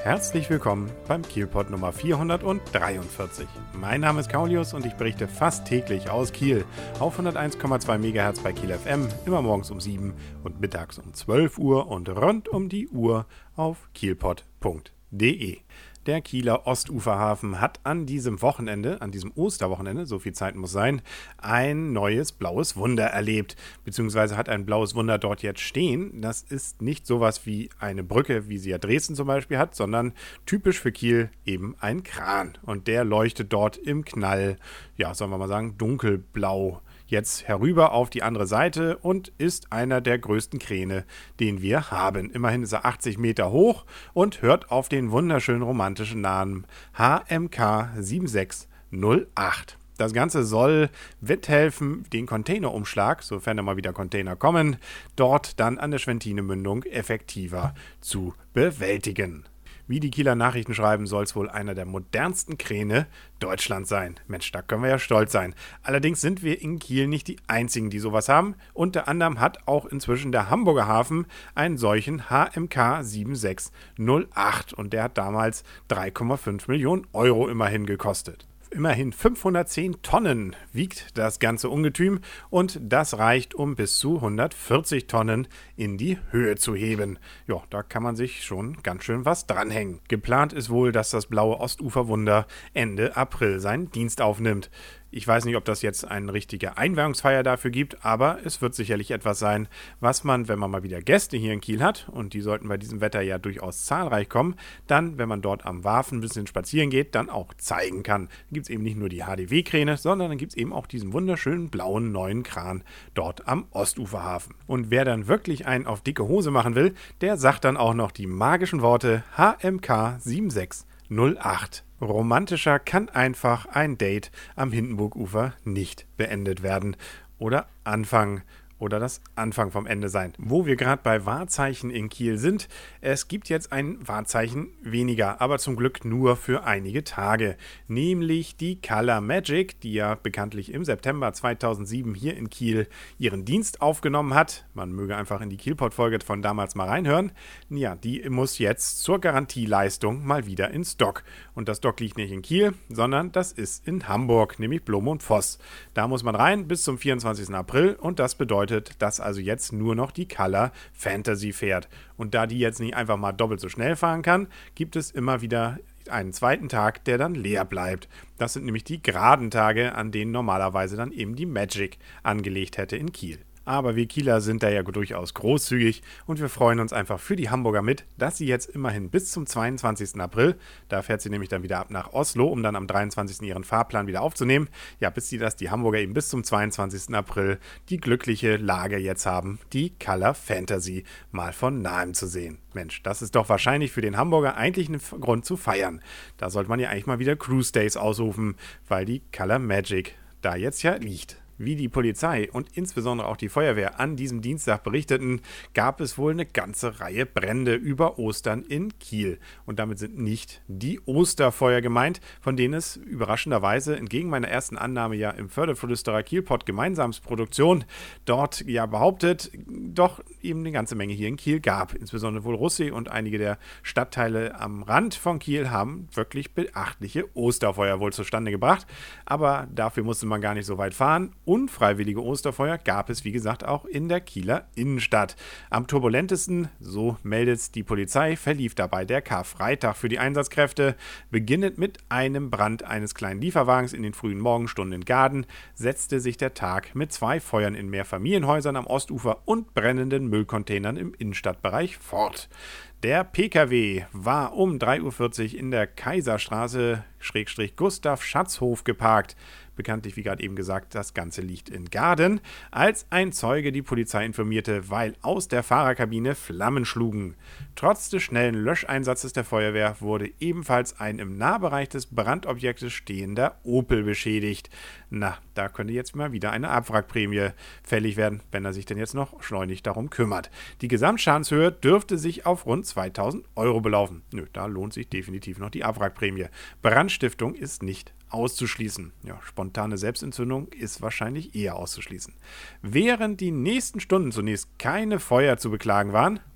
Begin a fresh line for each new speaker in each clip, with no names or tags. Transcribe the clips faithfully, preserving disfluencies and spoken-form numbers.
Herzlich willkommen beim Kielpot Nummer vierhundertdreiundvierzig. Mein Name ist Kaulius und ich berichte fast täglich aus Kiel auf hunderteins Komma zwei Megahertz bei Kiel F M, immer morgens um sieben und mittags um zwölf Uhr und rund um die Uhr auf kielpot punkt de. Der Kieler Ostuferhafen hat an diesem Wochenende, an diesem Osterwochenende, so viel Zeit muss sein, ein neues blaues Wunder erlebt, beziehungsweise hat ein blaues Wunder dort jetzt stehen. Das ist nicht sowas wie eine Brücke, wie sie ja Dresden zum Beispiel hat, sondern typisch für Kiel eben ein Kran. Und der leuchtet dort im Knall, ja, sollen wir mal sagen, dunkelblau jetzt herüber auf die andere Seite und ist einer der größten Kräne, den wir haben. Immerhin ist er achtzig Meter hoch und hört auf den wunderschönen romantischen Namen H M K sieben sechs null acht. Das Ganze soll mithelfen, den Containerumschlag, sofern da mal wieder Container kommen, dort dann an der Schwentinemündung effektiver zu bewältigen. Wie die Kieler Nachrichten schreiben, soll es wohl einer der modernsten Kräne Deutschlands sein. Mensch, da können wir ja stolz sein. Allerdings sind wir in Kiel nicht die einzigen, die sowas haben. Unter anderem hat auch inzwischen der Hamburger Hafen einen solchen H M K sieben sechs null acht und der hat damals drei Komma fünf Millionen Euro immerhin gekostet. Immerhin fünfhundertzehn Tonnen wiegt das ganze Ungetüm und das reicht, um bis zu hundertvierzig Tonnen in die Höhe zu heben. Ja, da kann man sich schon ganz schön was dranhängen. Geplant ist wohl, dass das blaue Ostuferwunder Ende April seinen Dienst aufnimmt. Ich weiß nicht, ob das jetzt eine richtige Einweihungsfeier dafür gibt, aber es wird sicherlich etwas sein, was man, wenn man mal wieder Gäste hier in Kiel hat, und die sollten bei diesem Wetter ja durchaus zahlreich kommen, dann, wenn man dort am Warfen ein bisschen spazieren geht, dann auch zeigen kann. Dann gibt es eben nicht nur die H D W-Kräne, sondern dann gibt es eben auch diesen wunderschönen blauen neuen Kran dort am Ostuferhafen. Und wer dann wirklich einen auf dicke Hose machen will, der sagt dann auch noch die magischen Worte H M K sieben sechs null acht. Romantischer kann einfach ein Date am Hindenburgufer nicht beendet werden oder anfangen. Oder das Anfang vom Ende sein. Wo wir gerade bei Wahrzeichen in Kiel sind, es gibt jetzt ein Wahrzeichen weniger, aber zum Glück nur für einige Tage. Nämlich die Color Magic, die ja bekanntlich im September zweitausendsieben hier in Kiel ihren Dienst aufgenommen hat. Man möge einfach in die Kielpot-Folge von damals mal reinhören. Ja, die muss jetzt zur Garantieleistung mal wieder in Stock. Und das Stock liegt nicht in Kiel, sondern das ist in Hamburg, nämlich Blom und Voss. Da muss man rein bis zum vierundzwanzigsten April und das bedeutet, dass also jetzt nur noch die Color Fantasy fährt. Und da die jetzt nicht einfach mal doppelt so schnell fahren kann, gibt es immer wieder einen zweiten Tag, der dann leer bleibt. Das sind nämlich die geraden Tage, an denen normalerweise dann eben die Magic angelegt hätte in Kiel. Aber wir Kieler sind da ja durchaus großzügig und wir freuen uns einfach für die Hamburger mit, dass sie jetzt immerhin bis zum zweiundzwanzigsten April, da fährt sie nämlich dann wieder ab nach Oslo, um dann am dreiundzwanzigsten ihren Fahrplan wieder aufzunehmen, ja, bis sie das, die Hamburger eben bis zum zweiundzwanzigsten April die glückliche Lage jetzt haben, die Color Fantasy mal von nahem zu sehen. Mensch, das ist doch wahrscheinlich für den Hamburger eigentlich ein Grund zu feiern. Da sollte man ja eigentlich mal wieder Cruise Days ausrufen, weil die Color Magic da jetzt ja liegt. Wie die Polizei und insbesondere auch die Feuerwehr an diesem Dienstag berichteten, gab es wohl eine ganze Reihe Brände über Ostern in Kiel. Und damit sind nicht die Osterfeuer gemeint, von denen es überraschenderweise entgegen meiner ersten Annahme ja im Förderflüsterer Kielpot Gemeinsamsproduktion dort ja behauptet, doch eben eine ganze Menge hier in Kiel gab. Insbesondere wohl Russi und einige der Stadtteile am Rand von Kiel haben wirklich beachtliche Osterfeuer wohl zustande gebracht. Aber dafür musste man gar nicht so weit fahren. Unfreiwillige Osterfeuer gab es, wie gesagt, auch in der Kieler Innenstadt. Am turbulentesten, so meldet die Polizei, verlief dabei der Karfreitag für die Einsatzkräfte. Beginnend mit einem Brand eines kleinen Lieferwagens in den frühen Morgenstunden in Gaden, setzte sich der Tag mit zwei Feuern in Mehrfamilienhäusern am Ostufer und brennenden Müllcontainern im Innenstadtbereich fort. Der P K W war um drei Uhr vierzig in der Kaiserstraße Schrägstrich Gustav Schatzhof geparkt. Bekanntlich, wie gerade eben gesagt, das Ganze liegt in Gaden, als ein Zeuge die Polizei informierte, weil aus der Fahrerkabine Flammen schlugen. Trotz des schnellen Löscheinsatzes der Feuerwehr wurde ebenfalls ein im Nahbereich des Brandobjektes stehender Opel beschädigt. Na, da könnte jetzt mal wieder eine Abwrackprämie fällig werden, wenn er sich denn jetzt noch schleunig darum kümmert. Die Gesamtschadenshöhe dürfte sich auf rund zweitausend Euro belaufen. Nö, da lohnt sich definitiv noch die Abwrackprämie. Brandstiftung ist nicht auszuschließen. Ja, spontane Selbstentzündung ist wahrscheinlich eher auszuschließen. Während die nächsten Stunden zunächst keine Feuer zu beklagen waren,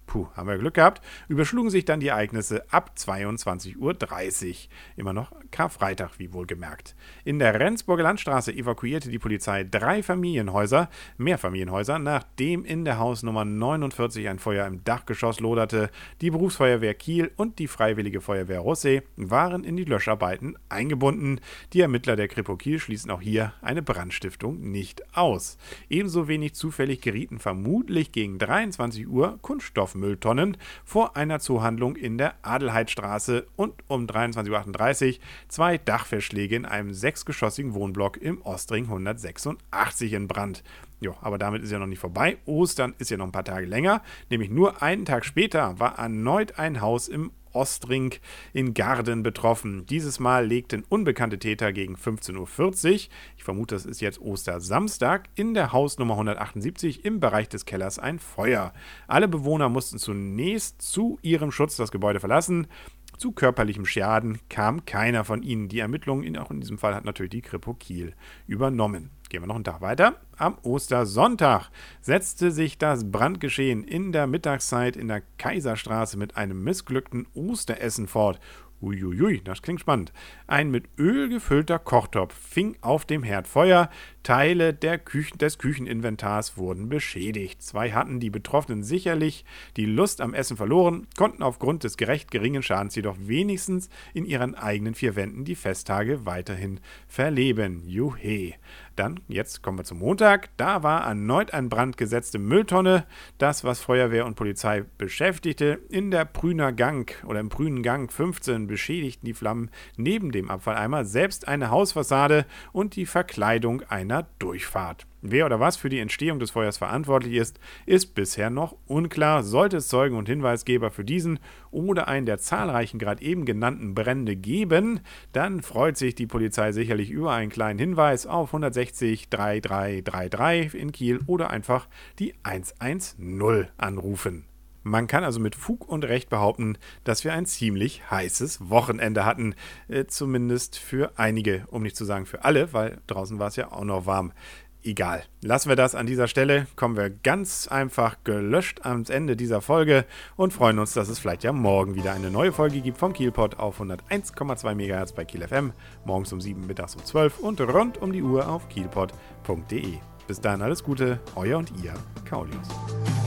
Puh, haben wir Glück gehabt, überschlugen sich dann die Ereignisse ab zweiundzwanzig Uhr dreißig. Immer noch Karfreitag, wie wohlgemerkt. In der Rendsburger Landstraße evakuierte die Polizei drei Familienhäuser, Mehrfamilienhäuser, nachdem in der Hausnummer neunundvierzig ein Feuer im Dachgeschoss loderte. Die Berufsfeuerwehr Kiel und die Freiwillige Feuerwehr Rossee waren in die Löscharbeiten eingebunden. Die Ermittler der Kripo Kiel schließen auch hier eine Brandstiftung nicht aus. Ebenso wenig zufällig gerieten vermutlich gegen dreiundzwanzig Uhr Kunststoffmülltonnen vor einer Zoohandlung in der Adelheidstraße und um dreiundzwanzig Uhr achtunddreißig zwei Dachverschläge in einem sechsgeschossigen Wohnblock im Ostring hundertsechsundachtzig in Brand. Jo, aber damit ist ja noch nicht vorbei. Ostern ist ja noch ein paar Tage länger. Nämlich nur einen Tag später war erneut ein Haus im Ostring in Garden betroffen. Dieses Mal legten unbekannte Täter gegen fünfzehn Uhr vierzig, ich vermute, das ist jetzt Ostersamstag, in der Hausnummer hundertachtundsiebzig im Bereich des Kellers ein Feuer. Alle Bewohner mussten zunächst zu ihrem Schutz das Gebäude verlassen. Zu körperlichem Schaden kam keiner von ihnen. Die Ermittlungen, auch in diesem Fall, hat natürlich die Kripo Kiel übernommen. Gehen wir noch einen Tag weiter. Am Ostersonntag setzte sich das Brandgeschehen in der Mittagszeit in der Kaiserstraße mit einem missglückten Osteressen fort. Uiuiui, das klingt spannend. Ein mit Öl gefüllter Kochtopf fing auf dem Herd Feuer. Teile der Küchen, des Kücheninventars wurden beschädigt. Zwei hatten die Betroffenen sicherlich die Lust am Essen verloren, konnten aufgrund des gerecht geringen Schadens jedoch wenigstens in ihren eigenen vier Wänden die Festtage weiterhin verleben. Juhe. Dann, jetzt kommen wir zum Montag. Da war erneut ein brandgesetzte Mülltonne. Das, was Feuerwehr und Polizei beschäftigte. In der Prüner Gang oder im Prünen Gang fünfzehn beschädigten die Flammen neben dem Abfalleimer selbst eine Hausfassade und die Verkleidung einer Durchfahrt. Wer oder was für die Entstehung des Feuers verantwortlich ist, ist bisher noch unklar. Sollte es Zeugen und Hinweisgeber für diesen oder einen der zahlreichen gerade eben genannten Brände geben, dann freut sich die Polizei sicherlich über einen kleinen Hinweis auf hundertsechzig dreiunddreißig dreiunddreißig in Kiel oder einfach die hundertzehn anrufen. Man kann also mit Fug und Recht behaupten, dass wir ein ziemlich heißes Wochenende hatten. Äh, zumindest für einige, um nicht zu sagen für alle, weil draußen war es ja auch noch warm. Egal. Lassen wir das an dieser Stelle. Kommen wir ganz einfach gelöscht ans Ende dieser Folge und freuen uns, dass es vielleicht ja morgen wieder eine neue Folge gibt vom Kielpot auf hunderteins Komma zwei Megahertz bei Kiel F M. Morgens um sieben, mittags um zwölf und rund um die Uhr auf kielpot punkt de. Bis dahin alles Gute, euer und ihr, Kaulius.